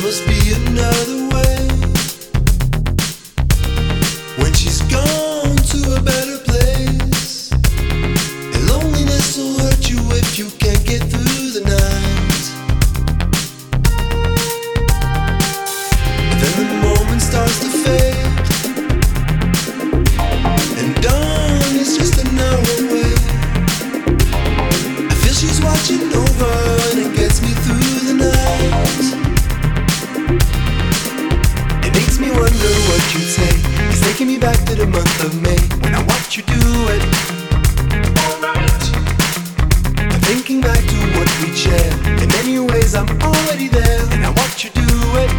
must be another way. When she's gone to a better place, and loneliness will hurt you if you can't get through the night. And then the moment starts to fade, and dawn is just an hour away. I feel she's watching over, and it gets me through the night. It makes me wonder what you take. It's taking me back to the month of May when I watch you do it. Alright. I'm thinking back to what we shared. In many ways I'm already there, and I watch you do it.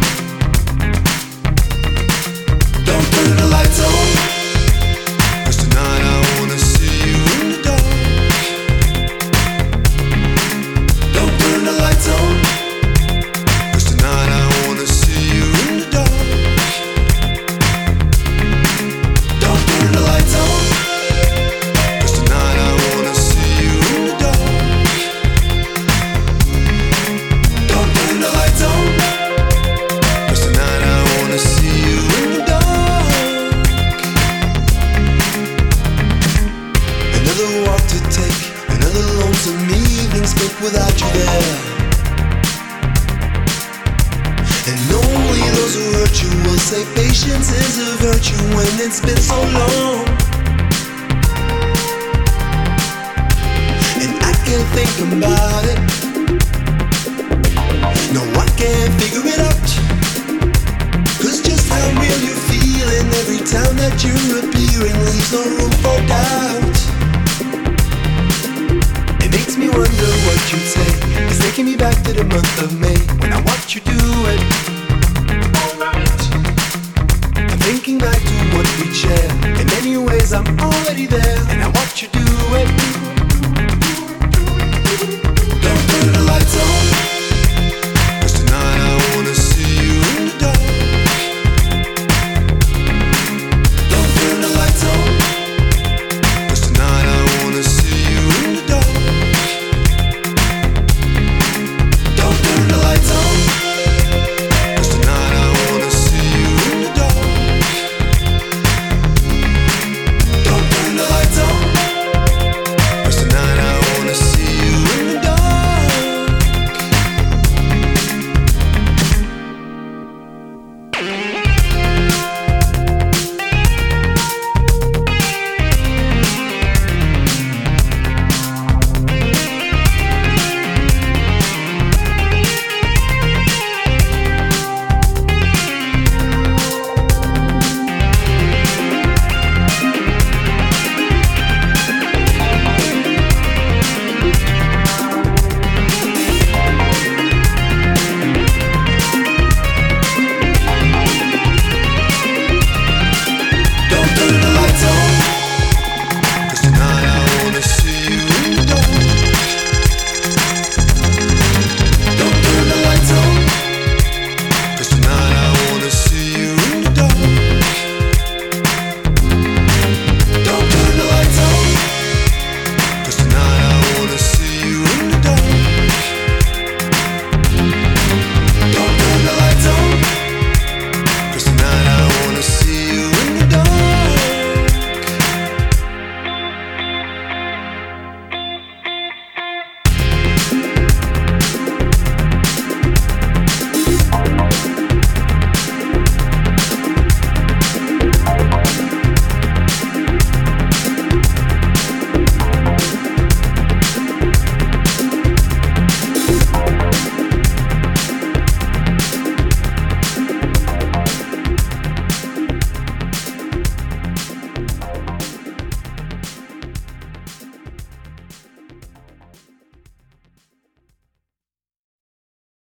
Don't turn the lights on, 'cause tonight I wanna see you in the dark. Don't turn the lights on, 'cause tonight I wanna see you in the dark. Don't turn the lights on, 'cause tonight I wanna see you in the dark. Don't turn the lights on, 'cause tonight I wanna see you in the dark. Another walk to take, another lonesome evening spent without you there. And only those who hurt you will say patience is a virtue when it's been so long. And I can't think about it. No, I can't figure it out. 'Cause just how real you're feeling every time that you're appearing leaves no room for doubt. It makes me wonder what you take. It's taking me back to the month of May when I watch you do it. Alright. I'm thinking back to what we shared. In many ways I'm already there, and I watch you do it.